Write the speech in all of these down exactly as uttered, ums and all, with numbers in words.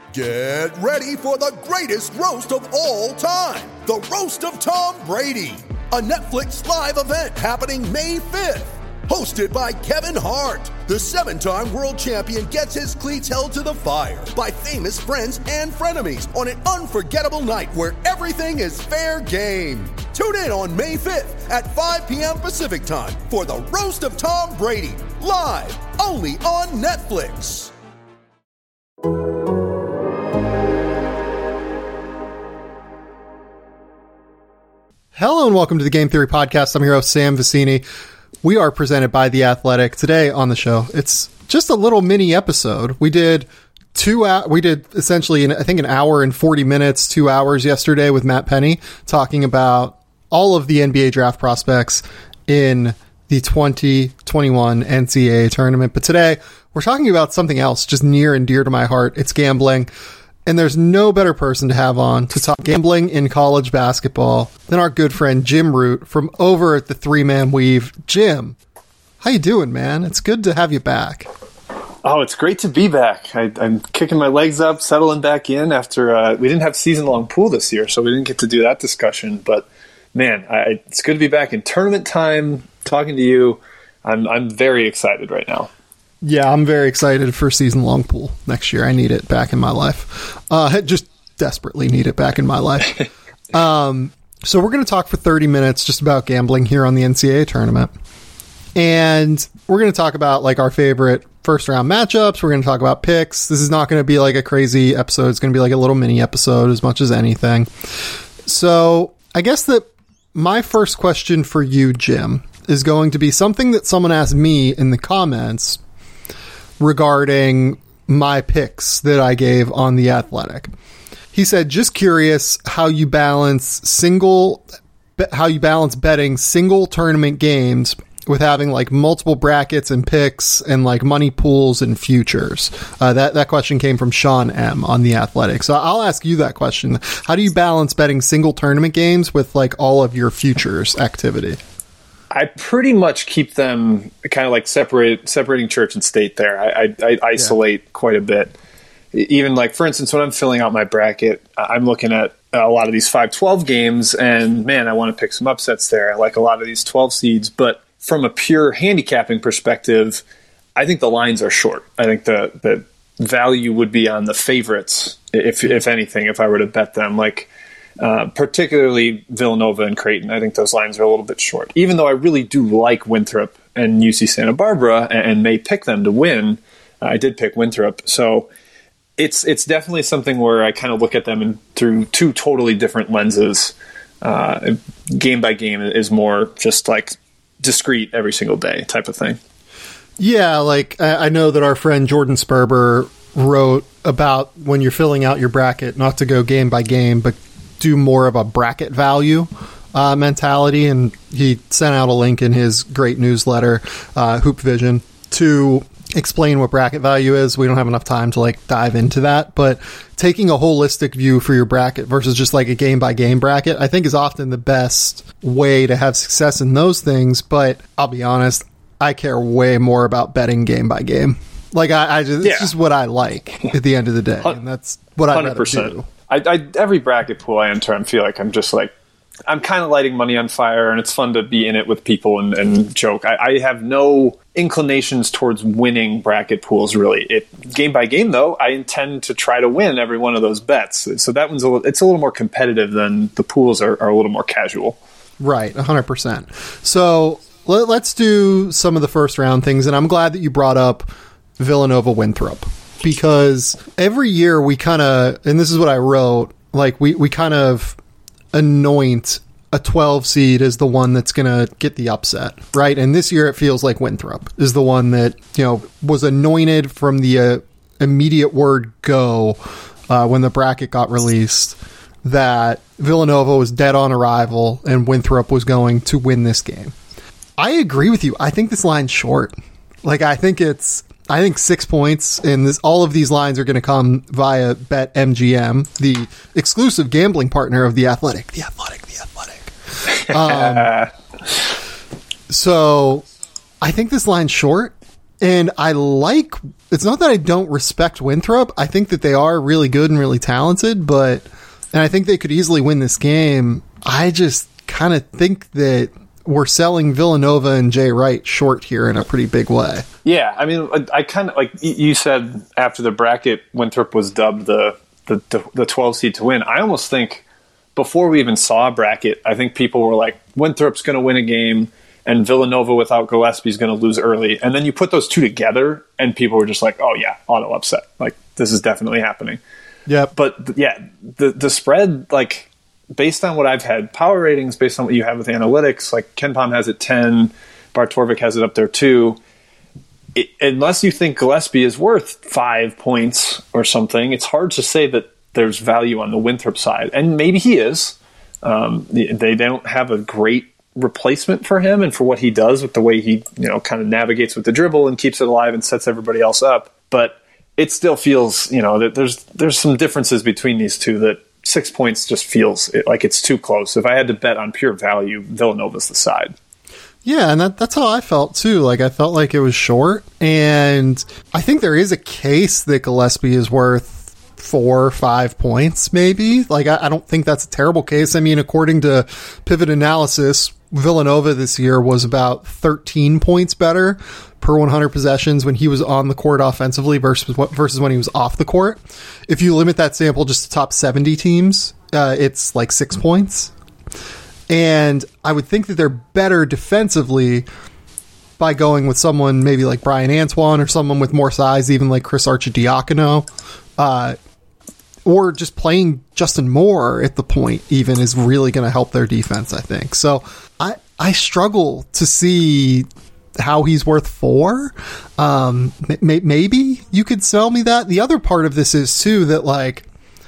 Get ready for the greatest roast of all time, the Roast of Tom Brady, a Netflix live event happening May fifth. Hosted by Kevin Hart, the seven-time world champion gets his cleats held to the fire by famous friends and frenemies on an unforgettable night where everything is fair game. Tune in on May fifth at five p.m. Pacific time for the Roast of Tom Brady, live only on Netflix. Hello and welcome to the Game Theory Podcast. I'm your host, Sam Vicini. We are presented by The Athletic. Today on the show, it's just a little mini episode. We did two, uh, we did essentially, an, I think, an hour and forty minutes, two hours yesterday with Matt Penny, talking about all of the N B A draft prospects in the twenty twenty-one N C double A tournament. But today, we're talking about something else just near and dear to my heart. It's gambling. And there's no better person to have on to talk gambling in college basketball than our good friend Jim Root from over at the Three Man Weave. Jim, how you doing, man? It's good to have you back. Oh, it's great to be back. I, I'm kicking my legs up, settling back in after uh, we didn't have season-long pool this year, so we didn't get to do that discussion. But, man, I, it's good to be back in tournament time, talking to you. I'm I'm very excited right now. Yeah, I'm very excited for season-long pool next year. I need it back in my life. Uh, I just desperately need it back in my life. um, so we're going to talk for thirty minutes just about gambling here on the N C double A tournament. And we're going to talk about like our favorite first-round matchups. We're going to talk about picks. This is not going to be like a crazy episode. It's going to be like a little mini episode as much as anything. So I guess that my first question for you, Jim, is going to be something that someone asked me in the comments regarding my picks that I gave on The Athletic. He said, just curious how you balance single, how you balance betting single tournament games with having like multiple brackets and picks and like money pools and futures. Uh, that, that question came from Sean M on The Athletic. So I'll ask you that question. How do you balance betting single tournament games with like all of your futures activity? I pretty much keep them kind of like separate, separating church and state there. I, I, I isolate yeah. quite a bit. Even like, for instance, when I'm filling out my bracket, I'm looking at a lot of these five twelve games, and man, I want to pick some upsets there. I like a lot of these twelve seeds, but from a pure handicapping perspective, I think the lines are short. I think the, the value would be on the favorites, if if anything, if I were to bet them. Like, Uh, particularly Villanova and Creighton. I think those lines are a little bit short. Even though I really do like Winthrop and U C Santa Barbara and, and may pick them to win, uh, I did pick Winthrop. So it's it's definitely something where I kind of look at them in, through two totally different lenses. Uh, game by game is more just like discrete every single day type of thing. Yeah, like I, I know that our friend Jordan Sperber wrote about when you're filling out your bracket, not to go game by game, but do more of a bracket value uh, mentality, and he sent out a link in his great newsletter, uh, Hoop Vision, to explain what bracket value is. We don't have enough time to like dive into that, but taking a holistic view for your bracket versus just like a game by game bracket, I think is often the best way to have success in those things. But I'll be honest, I care way more about betting game by game. Like I, I just, yeah. it's just what I like at the end of the day, and that's what I rather do. I, I, every bracket pool I enter, I feel like I'm just like, I'm kind of lighting money on fire, and it's fun to be in it with people and, and joke. I, I have no inclinations towards winning bracket pools, really. It, game by game, though, I intend to try to win every one of those bets. So that one's a little, it's a little more competitive than the pools are, are a little more casual. Right, one hundred percent. So let, let's do some of the first round things, and I'm glad that you brought up Villanova Winthrop. Because every year we kind of, and this is what I wrote, like we, we kind of anoint a twelve seed as the one that's going to get the upset, right? And this year it feels like Winthrop is the one that, you know, was anointed from the uh, immediate word go uh, when the bracket got released, that Villanova was dead on arrival and Winthrop was going to win this game. I agree with you. I think this line's short. Like, I think it's, I think six points, and this, all of these lines are going to come via BetMGM, the exclusive gambling partner of The Athletic. The Athletic, The Athletic. Um, so, I think this line's short, And I like, it's not that I don't respect Winthrop. I think that they are really good and really talented, but, and I think they could easily win this game. I just kind of think that we're selling Villanova and Jay Wright short here in a pretty big way. Yeah, I mean, I kind of, like you said, after the bracket, Winthrop was dubbed the, the, the twelve seed to win. I almost think before we even saw a bracket, I think people were like, Winthrop's going to win a game, and Villanova without Gillespie is going to lose early. And then you put those two together, and people were just like, oh, yeah, auto upset. Like, this is definitely happening. Yeah. But, yeah, the the spread, like, based on what I've had, power ratings, based on what you have with analytics, like, KenPom has it ten, Bart Torvik has it up there too. It, unless you think Gillespie is worth five points or something, it's hard to say that there's value on the Winthrop side. And maybe he is. Um, they, they don't have a great replacement for him and for what he does with the way he, you know, kind of navigates with the dribble and keeps it alive and sets everybody else up. But it still feels, you know, that there's there's some differences between these two that six points just feels like it's too close. If I had to bet on pure value, Villanova's the side. Yeah, and that, that's how I felt too. Like, I felt like it was short, and I think there is a case that Gillespie is worth four or five points, maybe. Like, I, I don't think that's a terrible case. I mean, according to Pivot Analysis, Villanova this year was about thirteen points better per one hundred possessions when he was on the court offensively versus versus when he was off the court. If you limit that sample just to top seventy teams, uh, it's like six points. And I would think that they're better defensively by going with someone maybe like Brian Antoine or someone with more size, even like Chris Arcidiacono, uh, or just playing Justin Moore at the point even is really going to help their defense, I think. So I, I struggle to see how he's worth four. Um, may, maybe you could sell me that. The other part of this is too that, like,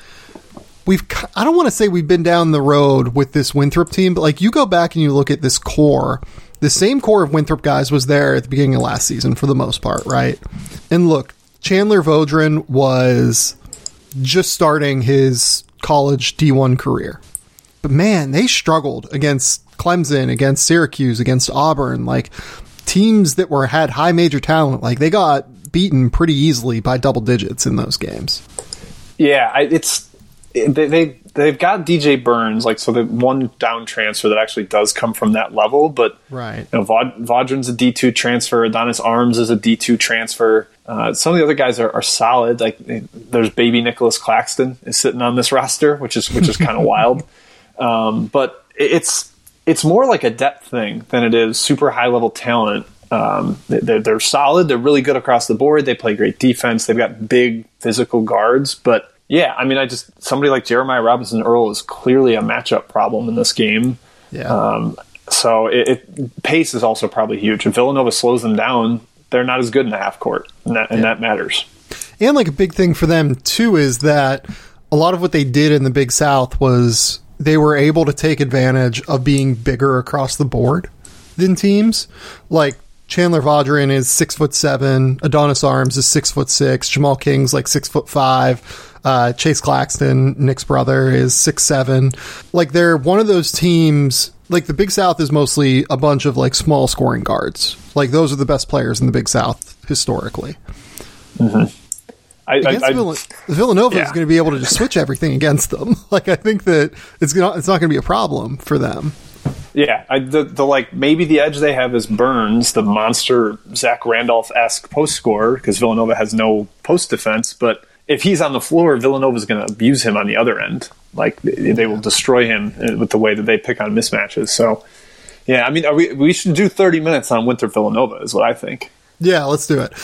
we've, I don't want to say we've been down the road with this Winthrop team, but like, you go back and you look at this core, the same core of Winthrop guys was there at the beginning of last season for the most part, right? And look, Chandler Vaudrin was just starting his college D one career, but man, they struggled against Clemson, against Syracuse, against Auburn, like teams that were had high major talent. Like, they got beaten pretty easily by double digits in those games. Yeah, I, it's they, they they've got D J Burns, like, so the one down transfer that actually does come from that level. But right, you know, Vaud, Vaudrin's a D two transfer. Adonis Arms is a D two transfer. Uh, some of the other guys are, are solid. Like, there's baby Nicholas Claxton is sitting on this roster, which is which is kind of wild. Um, but it's it's more like a depth thing than it is super high level talent. Um, they're, they're solid. They're really good across the board. They play great defense. They've got big physical guards. But yeah, I mean, I just somebody like Jeremiah Robinson Earl is clearly a matchup problem in this game. Yeah. Um, so it, it pace is also probably huge. If Villanova slows them down, they're not as good in the half court, and that, and yeah. that matters. And like a big thing for them too is that a lot of what they did in the Big South was they were able to take advantage of being bigger across the board than teams. Like, Chandler Vaudrin is six foot seven, Adonis Arms is six foot six, Jamal King's like six foot five, uh, Chase Claxton, Nick's brother, is six seven. Like, they're one of those teams. Like, the Big South is mostly a bunch of like small scoring guards. Like, those are the best players in the Big South historically. Mm-hmm. I, against I, I, Vill- Villanova yeah. is going to be able to just switch everything against them. Like, I think that it's gonna, it's not going to be a problem for them. Yeah, I, the, the like maybe the edge they have is Burns, the monster Zach Randolph-esque post scorer, because Villanova has no post defense. But if he's on the floor, Villanova is going to abuse him on the other end. Like, they, they will destroy him with the way that they pick on mismatches. So, yeah, I mean, are we we should do thirty minutes on Winthrop Villanova is what I think. Yeah, let's do it.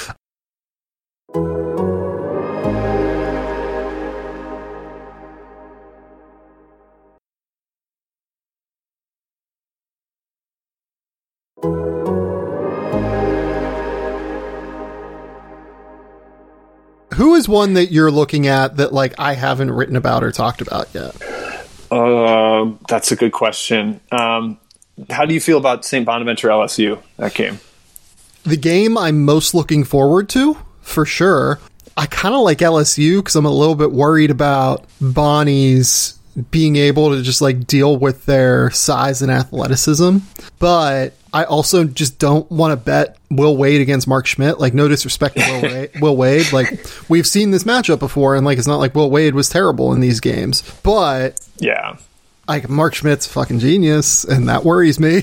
Who is one that you're looking at that, like, I haven't written about or talked about yet? Uh, that's a good question. Um, how do you feel about Saint Bonaventure L S U, that game? The game I'm most looking forward to, for sure. I kind of like L S U because I'm a little bit worried about Bonnie's being able to just like deal with their size and athleticism. But I also just don't want to bet Will Wade against Mark Schmidt. Like, no disrespect to Will Wade, Will Wade. Like, we've seen this matchup before, and like, it's not like Will Wade was terrible in these games. But yeah, like, Mark Schmidt's a fucking genius, and that worries me.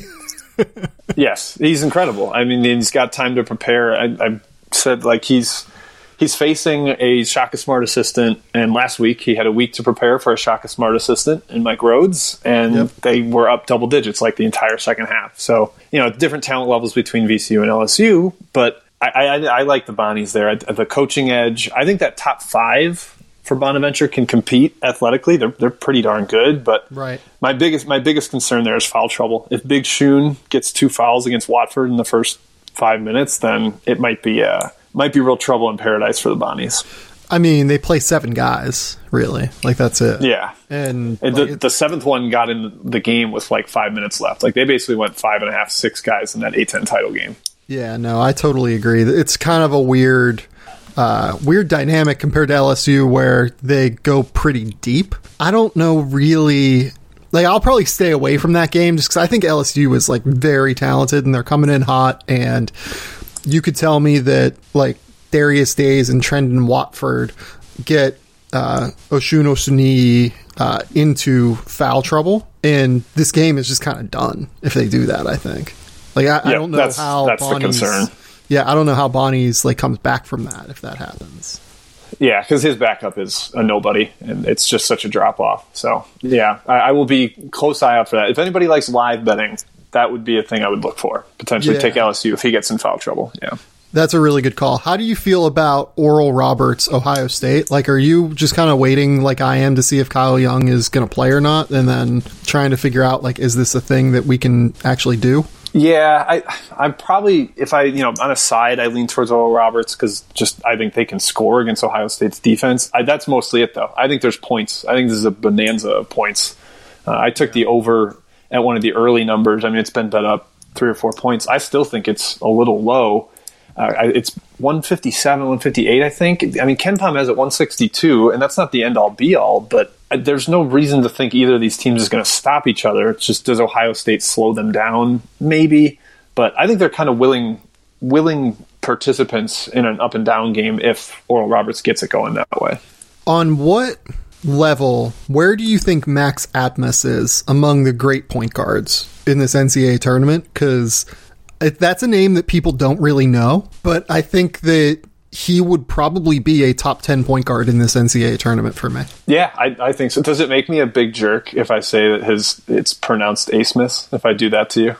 Yes, he's incredible. I mean, he's got time to prepare. I, I said like he's he's facing a Shaka Smart assistant, and last week he had a week to prepare for a Shaka Smart assistant in Mike Rhodes, and yep. they were up double digits like the entire second half. So, you know, different talent levels between V C U and L S U, but I, I, I like the Bonnies there. The coaching edge, I think that top five for Bonaventure can compete athletically. They're they're pretty darn good, but right. my biggest my biggest concern there is foul trouble. If Big Shun gets two fouls against Watford in the first five minutes, then it might be uh might be real trouble in paradise for the Bonnies. I mean, they play seven guys, really. Like, that's it. Yeah, and, and like, the, the seventh one got in the game with like five minutes left. Like, they basically went five and a half, six guys in that A ten title game. Yeah, no, I totally agree. It's kind of a weird. Uh, weird dynamic compared to L S U where they go pretty deep. I don't know really. Like, I'll probably stay away from that game just because I think L S U is like very talented and they're coming in hot. And you could tell me that like Darius Days and Trendon Watford get uh, Oshun Osuni uh, into foul trouble, and this game is just kind of done if they do that. I think. Like, I, yep, I don't know that's, how that's the concern. Yeah, I don't know how Bonnie's like comes back from that if that happens. Yeah, because his backup is a nobody, and it's just such a drop off. So yeah, I, I will be close eye out for that. If anybody likes live betting, that would be a thing I would look for. Potentially yeah. take L S U if he gets in foul trouble. Yeah, that's a really good call. How do you feel about Oral Roberts, Ohio State? Like, are you just kind of waiting, like I am, to see if Kyle Young is going to play or not, and then trying to figure out like, is this a thing that we can actually do? Yeah, I, I'm probably, if I, you know, on a side, I lean towards Oral Roberts because just I think they can score against Ohio State's defense. I, that's mostly it, though. I think there's points. I think this is a bonanza of points. Uh, I took the over at one of the early numbers. I mean, it's been bet up three or four points. I still think it's a little low. Uh, I, it's one fifty-seven, one fifty-eight, I think. I mean, KenPom has it one sixty-two, and that's not the end-all, be-all, but there's no reason to think either of these teams is going to stop each other. It's just, does Ohio State slow them down? Maybe. But I think they're kind of willing willing participants in an up-and-down game if Oral Roberts gets it going that way. On what level, where do you think Max Atmas is among the great point guards in this N C double A tournament? Because that's a name that people don't really know, but I think that he would probably be a top ten point guard in this N C double A tournament for me. Yeah, I, I think so. Does it make me a big jerk if I say that his it's pronounced Asmus, if I do that to you?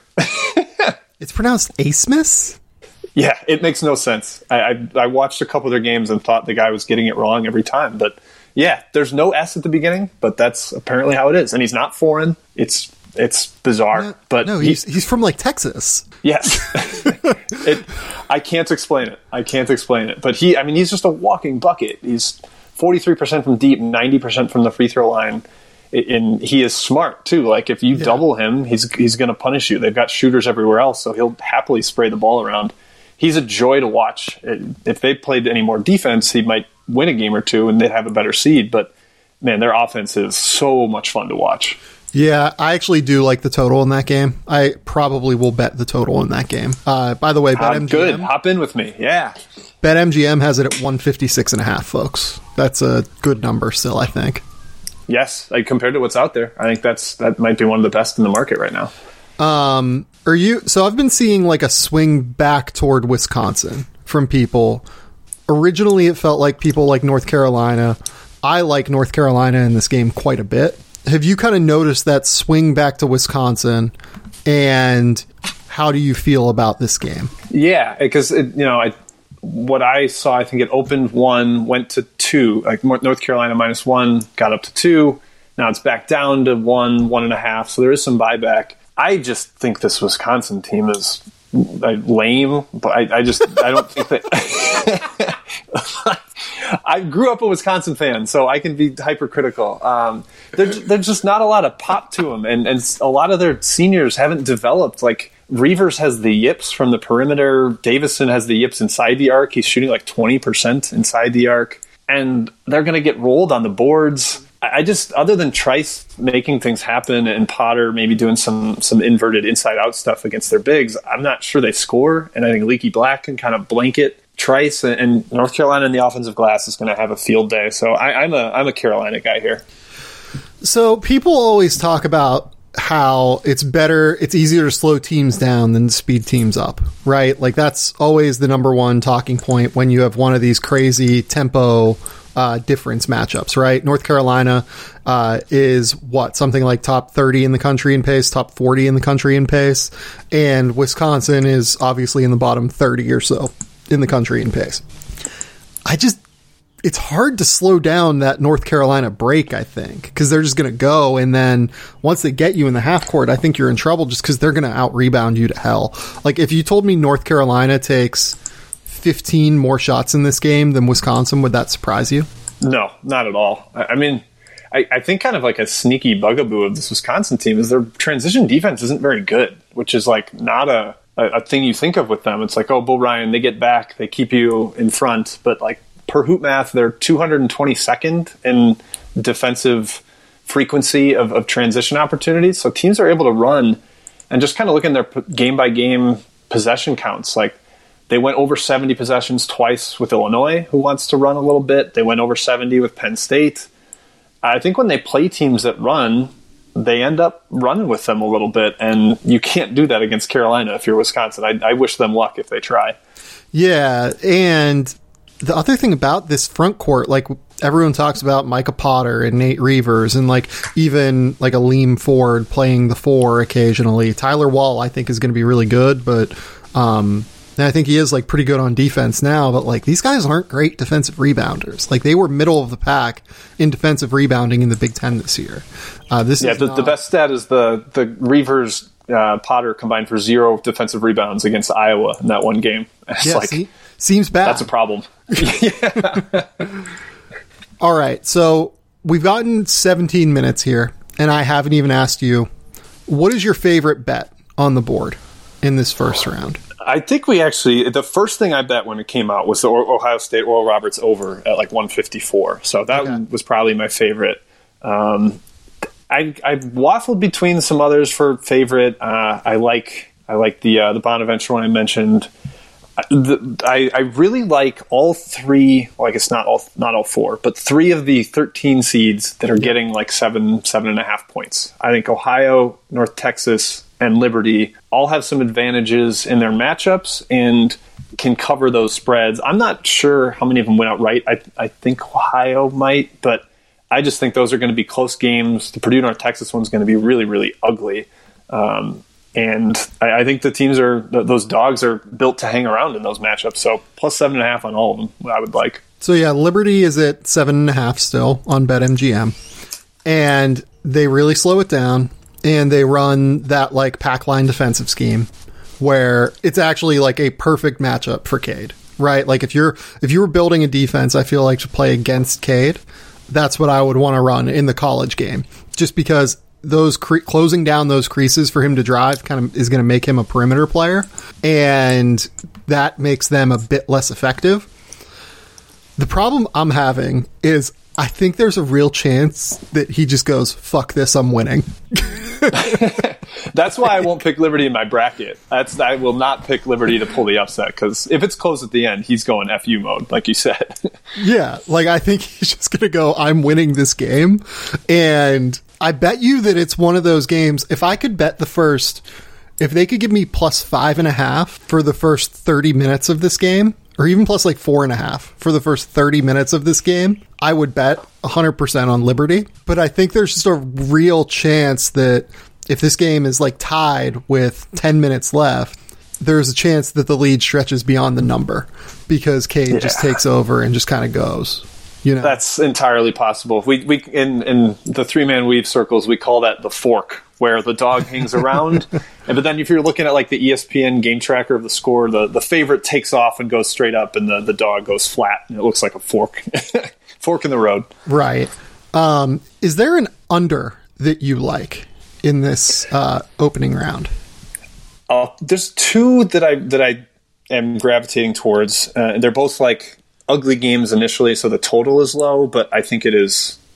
It's pronounced Asmus? Yeah, it makes no sense. I, I I watched a couple of their games and thought the guy was getting it wrong every time. But yeah, there's no S at the beginning, but that's apparently how it is. And he's not foreign. It's it's bizarre. No, but no, he's he, he's from like Texas. Yes. it, I can't explain it. I can't explain it. But he, I mean, he's just a walking bucket. He's forty-three percent from deep, ninety percent from the free throw line. And he is smart too. Like, if you yeah. double him, he's he's going to punish you. They've got shooters everywhere else, so he'll happily spray the ball around. He's a joy to watch. If they played any more defense, he might win a game or two and they'd have a better seed. But man, their offense is so much fun to watch. Yeah, I actually do like the total in that game. I probably will bet the total in that game. Uh, by the way, BetMGM. Good. Hop in with me. Yeah. BetMGM has it at one fifty-six and a half, folks. That's a good number still, I think. Yes, like, compared to what's out there, I think that's that might be one of the best in the market right now. Um, are you? So I've been seeing like a swing back toward Wisconsin from people. Originally, it felt like people like North Carolina. I like North Carolina in this game quite a bit. Have you kind of noticed that swing back to Wisconsin, and how do you feel about this game? Yeah, because you know, I, what I saw, I think it opened one, went to two. Like North Carolina minus one, got up to two. Now it's back down to one, one and a half. So there is some buyback. I just think this Wisconsin team is lame, but I, I just I don't think that. I grew up a Wisconsin fan, so I can be hypercritical. Um, there's there's just not a lot of pop to them, and, and a lot of their seniors haven't developed. Like, Reavers has the yips from the perimeter. Davison has the yips inside the arc. He's shooting like twenty percent inside the arc, and they're going to get rolled on the boards. I just, other than Trice making things happen and Potter maybe doing some some inverted inside-out stuff against their bigs, I'm not sure they score. And I think Leaky Black can kind of blanket Trice, and, and North Carolina in the offensive glass is going to have a field day. So I, I'm a I'm a Carolina guy here. So people always talk about how it's better, it's easier to slow teams down than to speed teams up, right? Like that's always the number one talking point when you have one of these crazy tempo uh, difference matchups, right? North Carolina uh, is what, something like top thirty in the country in pace, top forty in the country in pace, and Wisconsin is obviously in the bottom thirty or so in the country in pace. I just, it's hard to slow down that North Carolina break, I think, because they're just going to go, and then once they get you in the half court, I think you're in trouble just because they're going to out-rebound you to hell. Like, if you told me North Carolina takes fifteen more shots in this game than Wisconsin, would that surprise you? No, not at all. I mean, I, I think kind of like a sneaky bugaboo of this Wisconsin team is their transition defense isn't very good, which is like not a, a, a thing you think of with them. It's like, oh, Bo Ryan, they get back, they keep you in front, but like, per hoop math, they're two hundred twenty-second in defensive frequency of, of transition opportunities. So teams are able to run and just kind of look in their game-by-game possession counts. Like they went over seventy possessions twice with Illinois, who wants to run a little bit. They went over seventy with Penn State. I think when they play teams that run, they end up running with them a little bit, and you can't do that against Carolina if you're Wisconsin. I, I wish them luck if they try. Yeah, and the other thing about this front court, like everyone talks about Micah Potter and Nate Reavers and like even like a Liam Ford playing the four occasionally. Tyler Wall, I think, is going to be really good, but um, and I think he is like pretty good on defense now, but like these guys aren't great defensive rebounders. Like they were middle of the pack in defensive rebounding in the Big Ten this year. Uh, this yeah, is the, not... the best stat is the, the Reavers uh, Potter combined for zero defensive rebounds against Iowa in that one game. It's yeah, like, see? Seems bad. That's a problem. All right, so we've gotten seventeen minutes here, and I haven't even asked you, what is your favorite bet on the board in this first round? I think we actually, the first thing I bet when it came out was the Ohio State Oral Roberts over at like one fifty-four. So that okay. was probably my favorite. Um, I, I waffled between some others for favorite. Uh, I like I like the uh, the Bonaventure one I mentioned. The, I, I really like all three. Well, I guess not all, not all four, but three of the thirteen seeds that are getting like seven, seven and a half points. I think Ohio, North Texas, and Liberty all have some advantages in their matchups and can cover those spreads. I'm not sure how many of them went out right. I, I think Ohio might, but I just think those are going to be close games. The Purdue North Texas one's going to be really, really ugly. Um, And I, I think the teams are, those dogs are built to hang around in those matchups. So plus seven and a half on all of them, I would like. So yeah, Liberty is at seven and a half still on BetMGM. And they really slow it down. And they run that like pack line defensive scheme where it's actually like a perfect matchup for Cade, right? Like if you're, if you were building a defense, I feel like to play against Cade, that's what I would want to run in the college game. Just because those cre- closing down those creases for him to drive kind of is going to make him a perimeter player, and that makes them a bit less effective. The problem I'm having is I think there's a real chance that he just goes, fuck this, I'm winning. That's why I won't pick Liberty in my bracket. That's I will not pick Liberty to pull the upset, because if it's close at the end, he's going F U mode, like you said. Yeah, like I think he's just going to go, I'm winning this game. And I bet you that it's one of those games, if I could bet the first, if they could give me plus five and a half for the first thirty minutes of this game, or even plus like four and a half for the first thirty minutes of this game, I would bet one hundred percent on Liberty. But I think there's just a real chance that if this game is like tied with ten minutes left, there's a chance that the lead stretches beyond the number because Cade yeah. just takes over and just kind of goes. You know, that's entirely possible. We we in in the three man weave circles, we call that the fork, where the dog hangs around. And but then if you're looking at like the E S P N game tracker of the score, the, the favorite takes off and goes straight up, and the, the dog goes flat, and it looks like a fork, fork in the road. Right. Um, is there an under that you like in this uh, opening round? Uh, there's two that I that I am gravitating towards. Uh, they're both like ugly games initially, so the total is low, but I think it is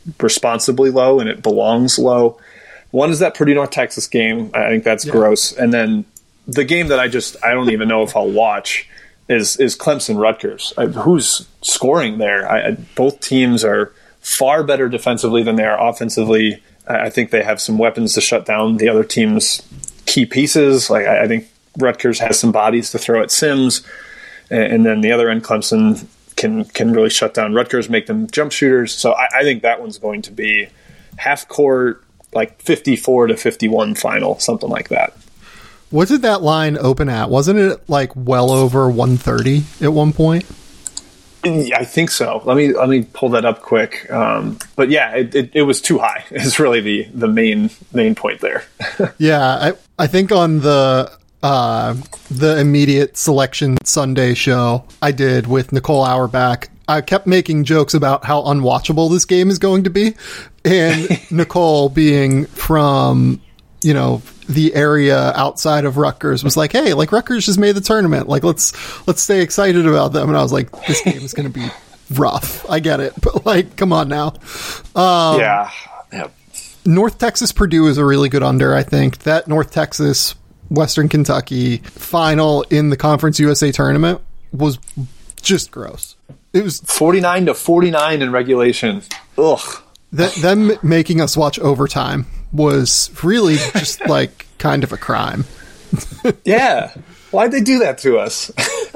responsibly low, and it belongs low. One is that Purdue North Texas game. I think that's yeah. gross. And then the game that I just I don't even know if I'll watch is is Clemson Rutgers. I, who's scoring there? I, I, both teams are far better defensively than they are offensively. I, I think they have some weapons to shut down the other team's key pieces. Like I, I think Rutgers has some bodies to throw at Sims, and, and then the other end, Clemson can can really shut down Rutgers, make them jump shooters. So I, I think that one's going to be half court, like fifty-four to fifty-one final, something like that. What did that line open at? Wasn't it like well over one thirty at one point? I think so. Let me let me pull that up quick. Um, but yeah, it, it, it was too high. It's really the the main main point there. yeah, I I think on the uh, the immediate Selection Sunday show I did with Nicole Auerbach, I kept making jokes about how unwatchable this game is going to be, and Nicole, being from, you know, the area outside of Rutgers, was like, hey, like Rutgers just made the tournament. Like, let's, let's stay excited about them. And I was like, this game is going to be rough. I get it. But like, come on now. Um, yeah. Yep. North Texas Purdue is a really good under. I think that North Texas Western Kentucky final in the Conference U S A tournament was just gross. It was forty-nine to forty-nine in regulation. Ugh. That, them making us watch overtime was really just like kind of a crime. Yeah. Why'd they do that to us?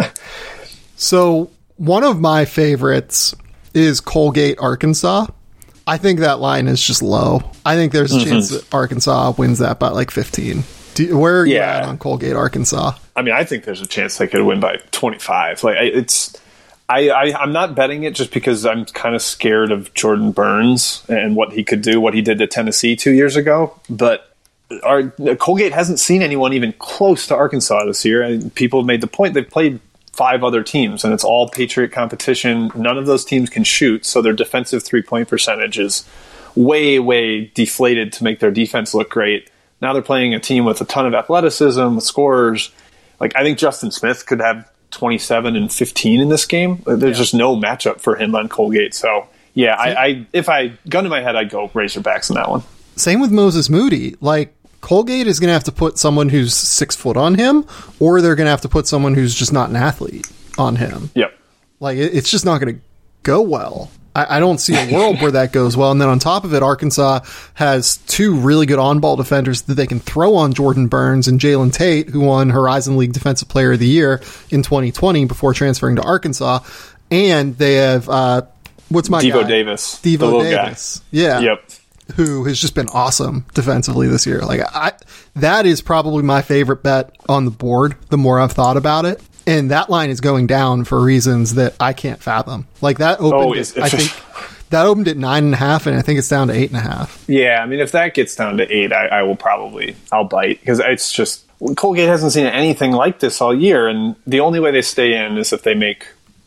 So one of my favorites is Colgate, Arkansas. I think that line is just low. I think there's a mm-hmm. chance that Arkansas wins that by like fifteen. Do you, where are you yeah. at on Colgate, Arkansas? I mean, I think there's a chance they could win by twenty-five. Like it's... I, I, I'm not betting it just because I'm kind of scared of Jordan Burns and what he could do, what he did to Tennessee two years ago. But our, Colgate hasn't seen anyone even close to Arkansas this year. And people have made the point they've played five other teams, and it's all Patriot competition. None of those teams can shoot, so their defensive three-point percentage is way, way deflated to make their defense look great. Now they're playing a team with a ton of athleticism, with scorers. Like I think Justin Smith could have twenty-seven and fifteen in this game. There's yeah. just no matchup for him on Colgate. So yeah, I, I if I gun to my head, I'd go Razorbacks in that one. Same with Moses Moody. Like Colgate is going to have to put someone who's six foot on him, or they're going to have to put someone who's just not an athlete on him. Yep. Like it, it's just not going to go well. I, I don't see a world where that goes well. And then on top of it, Arkansas has two really good on-ball defenders that they can throw on Jordan Burns and Jalen Tate, who won Horizon League Defensive Player of the Year in twenty twenty before transferring to Arkansas. And they have, uh, what's my Devo guy? Davis. Devo Davis. Guy. Yeah. Yep. Who has just been awesome defensively this year. Like I, that is probably my favorite bet on the board, the more I've thought about it. And that line is going down for reasons that I can't fathom. Like that opened, oh, it's, it's I think that opened at nine and a half, and I think it's down to eight and a half. Yeah, I mean, if that gets down to eight, I, I will probably I'll bite because it's just Colgate hasn't seen anything like this all year, and the only way they stay in is if they make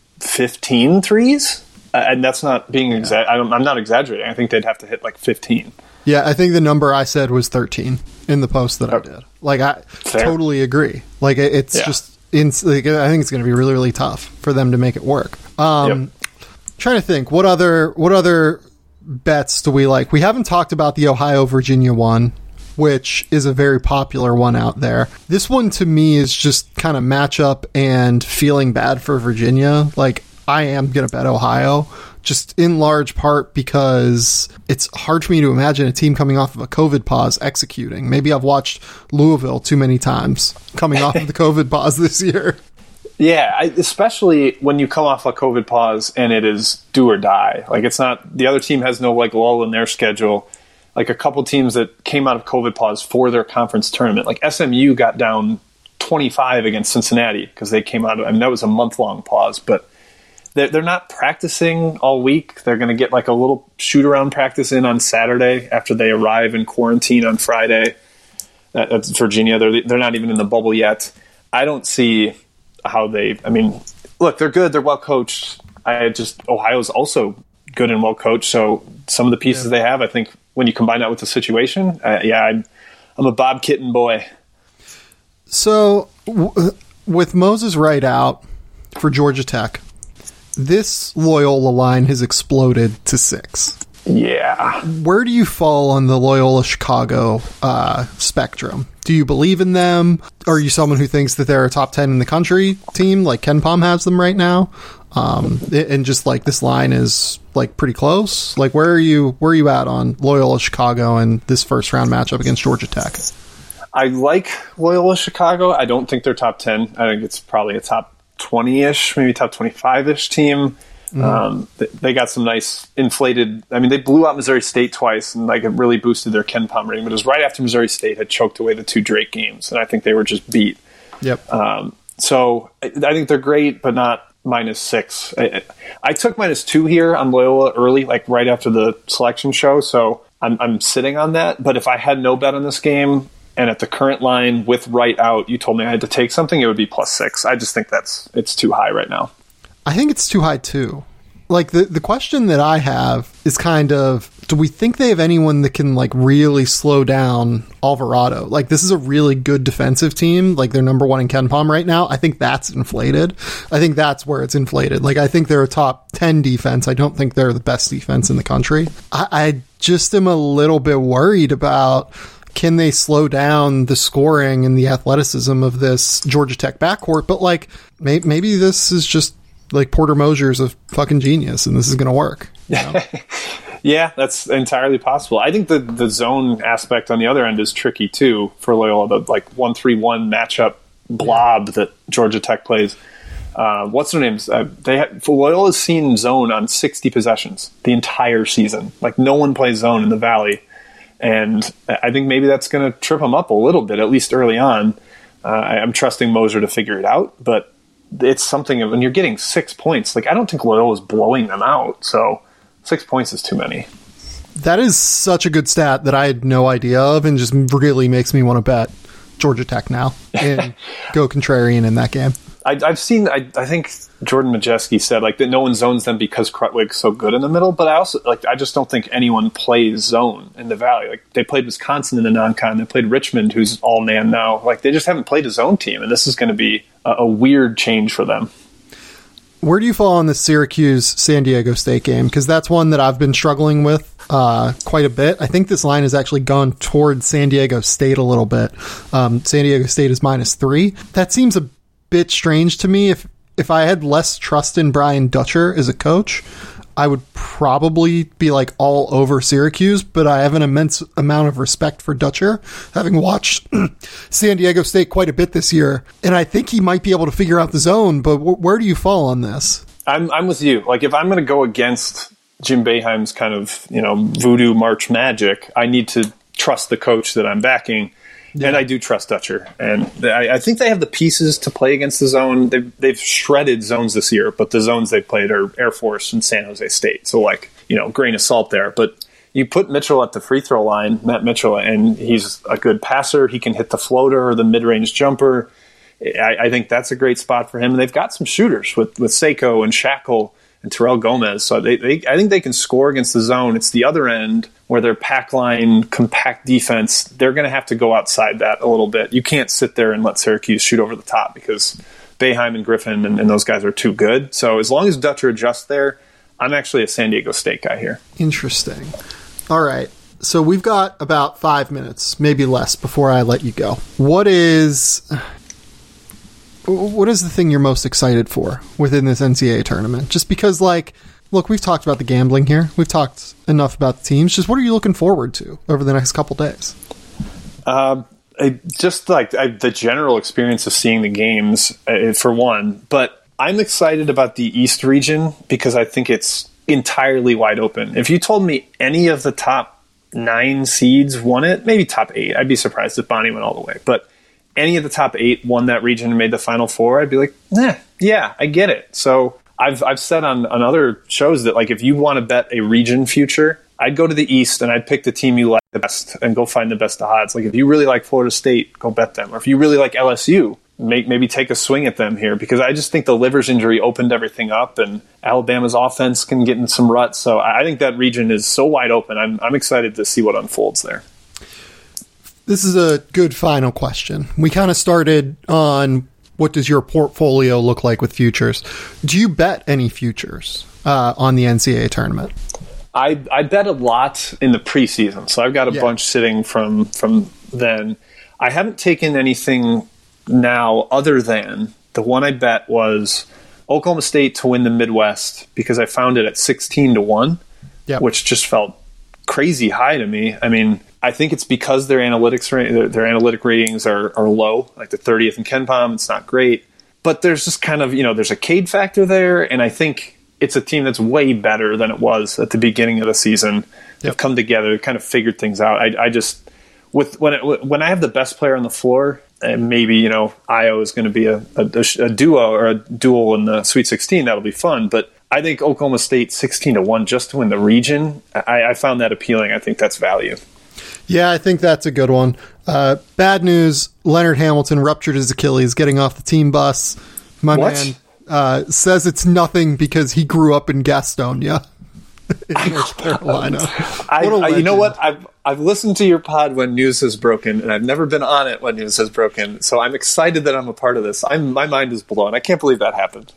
fifteen threes, uh, and that's not being yeah. exa- I don't, I'm not exaggerating. I think they'd have to hit like fifteen. Yeah, I think the number I said was thirteen in the post that okay. I did. Like I Fair. totally agree. Like it's yeah. just. In, like, I think it's going to be really, really tough for them to make it work. Um, yep. Trying to think, what other what other bets do we like? We haven't talked about the Ohio-Virginia one, which is a very popular one out there. This one, to me, is just kind of matchup and feeling bad for Virginia. Like, I am going to bet Ohio, just in large part because it's hard for me to imagine a team coming off of a COVID pause executing. Maybe I've watched Louisville too many times coming off of the COVID pause this year. Yeah, I, especially when you come off a COVID pause and it is do or die. Like it's not, the other team has no like lull in their schedule. Like a couple teams that came out of COVID pause for their conference tournament, like S M U got down twenty-five against Cincinnati because they came out of, I mean, that was a month long pause, but they're not practicing all week. They're going to get like a little shoot-around practice in on Saturday after they arrive in quarantine on Friday. That's Virginia. They're they're not even in the bubble yet. I don't see how they – I mean, look, they're good. They're well-coached. I just – Ohio's also good and well-coached. So some of the pieces yeah. they have, I think when you combine that with the situation, uh, yeah, I'm, I'm a Bob Kitten boy. So w- with Moses Wright out for Georgia Tech – this Loyola line has exploded to six. Yeah. Where do you fall on the Loyola Chicago uh, spectrum? Do you believe in them? Are you someone who thinks that they're a top ten in the country team, like Ken Pom has them right now? Um, and just like this line is like pretty close. Like, where are you? Where are you at on Loyola Chicago and this first round matchup against Georgia Tech? I like Loyola Chicago. I don't think they're top ten. I think it's probably a top twenty-ish, maybe top twenty-five-ish team. Mm-hmm. Um, they, they got some nice inflated. I mean, they blew out Missouri State twice, and like it really boosted their Ken Pom rating. But it was right after Missouri State had choked away the two Drake games, and I think they were just beat. Yep. Um, so I, I think they're great, but not minus six. I, I took minus two here on Loyola early, like right after the selection show. So I'm, I'm sitting on that. But if I had no bet on this game, and at the current line with right out, you told me I had to take something, it would be plus six. I just think that's it's too high right now. I think it's too high too. Like the the question that I have is kind of, do we think they have anyone that can like really slow down Alvarado? Like, this is a really good defensive team. Like, they're number one in Ken Pom right now. I think that's inflated. I think that's where it's inflated. Like, I think they're a top ten defense. I don't think they're the best defense in the country. I, I just am a little bit worried about, can they slow down the scoring and the athleticism of this Georgia Tech backcourt? But like, may, maybe this is just like Porter Mosier's a fucking genius and this is going to work. You know? Yeah, that's entirely possible. I think the, the zone aspect on the other end is tricky too for Loyola, the like one three one matchup blob that Georgia Tech plays. Uh, what's their names? Uh, they have, Loyola's seen zone on sixty possessions the entire season. Like, no one plays zone in the Valley. And I think maybe that's going to trip them up a little bit, at least early on. Uh, I, I'm trusting Mosier to figure it out, but it's something of, when you're getting six points, like, I don't think Loyola is blowing them out. So six points is too many. That is such a good stat that I had no idea of, and just really makes me want to bet Georgia Tech now and go contrarian in that game. I, I've seen, I, I think Jordan Majeski said like that no one zones them because Krutwig's so good in the middle, but I also like, I just don't think anyone plays zone in the Valley. Like, they played Wisconsin in the non-con, they played Richmond, who's all man now. Like, they just haven't played a zone team, and this is going to be a, a weird change for them. Where do you fall on the Syracuse-San Diego State game? Because that's one that I've been struggling with uh, quite a bit. I think this line has actually gone towards San Diego State a little bit. Um, San Diego State is minus three. That seems a bit strange to me. If if I had less trust in Brian Dutcher as a coach, I would probably be like all over Syracuse, but I have an immense amount of respect for Dutcher, having watched San Diego State quite a bit this year, and I think he might be able to figure out the zone. But w- where do you fall on this? I'm I'm with you. Like, if I'm going to go against Jim Boeheim's kind of, you know, voodoo March magic, I need to trust the coach that I'm backing. Yeah. And I do trust Dutcher. And I, I think they have the pieces to play against the zone. They've, they've shredded zones this year, but the zones they've played are Air Force and San Jose State. So, like, you know, grain of salt there. But you put Mitchell at the free throw line, Matt Mitchell, and he's a good passer. He can hit the floater or the mid-range jumper. I, I think that's a great spot for him. And they've got some shooters with, with Seiko and Shackle and Terrell Gomez. So they, they, I think they can score against the zone. It's the other end where their pack line, compact defense, they're going to have to go outside that a little bit. You can't sit there and let Syracuse shoot over the top because Boeheim and Griffin and, and those guys are too good. So as long as Dutcher adjusts there, I'm actually a San Diego State guy here. Interesting. All right. So we've got about five minutes, maybe less, before I let you go. What is... What is the thing you're most excited for within this N C double A tournament? Just because, like, look, we've talked about the gambling here. We've talked enough about the teams. Just what are you looking forward to over the next couple days? Um, I, just like I, the general experience of seeing the games, uh, for one. But I'm excited about the East region because I think it's entirely wide open. If you told me any of the top nine seeds won it, maybe top eight, I'd be surprised if Bonnie went all the way. But any of the top eight won that region and made the Final Four, I'd be like, nah, yeah, I get it. So I've I've said on, on other shows that, like, if you want to bet a region future, I'd go to the East and I'd pick the team you like the best and go find the best odds. Like, if you really like Florida State, go bet them. Or if you really like L S U, make, maybe take a swing at them here, because I just think the Livers injury opened everything up and Alabama's offense can get in some ruts. So I think that region is so wide open. I'm I'm excited to see what unfolds there. This is a good final question. We kind of started on what does your portfolio look like with futures. Do you bet any futures uh, on the N C double A tournament? I I bet a lot in the preseason, so I've got a yeah. bunch sitting from from then. I haven't taken anything now other than the one I bet was Oklahoma State to win the Midwest because I found it at sixteen to one, yep. which just felt crazy high to me. I mean, I think it's because their analytics their, their analytic ratings are, are low, like the thirtieth in KenPom. It's not great, but there's just kind of, you know, there's a Cade factor there, and I think it's a team that's way better than it was at the beginning of the season. Yep. They've come together, kind of figured things out. I, I just with when it, when I have the best player on the floor, and maybe, you know, Io is going to be a, a, a duo or a duel in the Sweet sixteen. That'll be fun. But I think Oklahoma State sixteen to one just to win the region, I, I found that appealing. I think that's value. Yeah, I think that's a good one. Uh, bad news, Leonard Hamilton ruptured his Achilles getting off the team bus. My what? man uh, says it's nothing because he grew up in Gastonia in North Carolina. I, I, you know what? I've I've listened to your pod when news has broken, and I've never been on it when news has broken. So I'm excited that I'm a part of this. I'm my mind is blown. I can't believe that happened.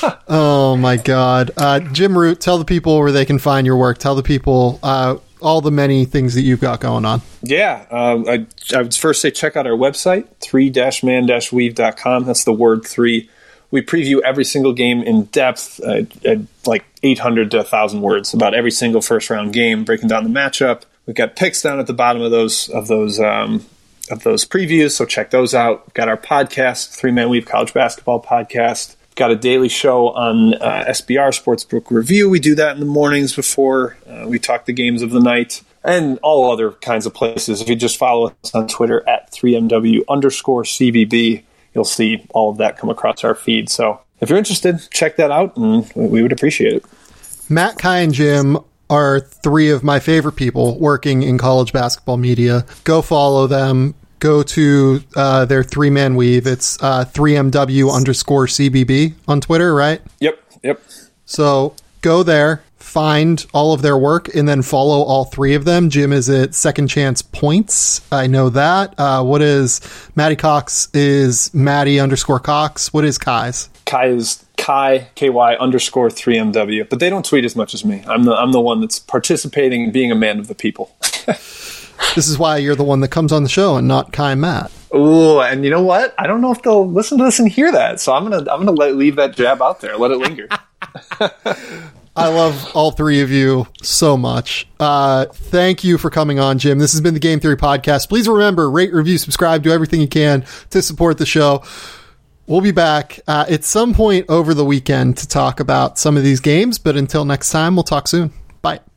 Oh my God, uh, Jim Root, tell the people where they can find your work. Tell the people uh, all the many things that you've got going on. Yeah, um, I I would first say check out our website, three dash man dash weave dot com. That's the word three. We preview every single game in depth, uh, at like eight hundred to one thousand words about every single first round game, breaking down the matchup. We've got picks down at the bottom of those of those um, of those previews, so check those out. We've got our podcast, Three Man Weave College Basketball Podcast. We've got a daily show on uh, S B R Sportsbook Review. We do that in the mornings before uh, we talk the games of the night, and all other kinds of places. If you just follow us on Twitter at three M W underscore C B B, you'll see all of that come across our feed. So if you're interested, check that out, and we would appreciate it. Matt, Kai, and Jim are three of my favorite people working in college basketball media. Go follow them. Go to uh, their three-man weave. It's uh, three M W underscore C B B on Twitter, right? Yep, yep. So go there, find all of their work, and then follow all three of them. Jim is at Second Chance Points. I know that. Uh, what is Maddie Cox is Maddie underscore Cox. What is Kai's? Kai is Kai, K Y underscore three M W. But they don't tweet as much as me. I'm the I'm the one that's participating and being a man of the people. This is why you're the one that comes on the show and not Kai and Matt. Oh, and you know what? I don't know if they'll listen to this and hear that. So I'm gonna I'm gonna let, leave that jab out there. Let it linger. I love all three of you so much. Uh, thank you for coming on, Jim. This has been the Game Theory Podcast. Please remember, rate, review, subscribe, do everything you can to support the show. We'll be back uh, at some point over the weekend to talk about some of these games, but until next time, we'll talk soon. Bye.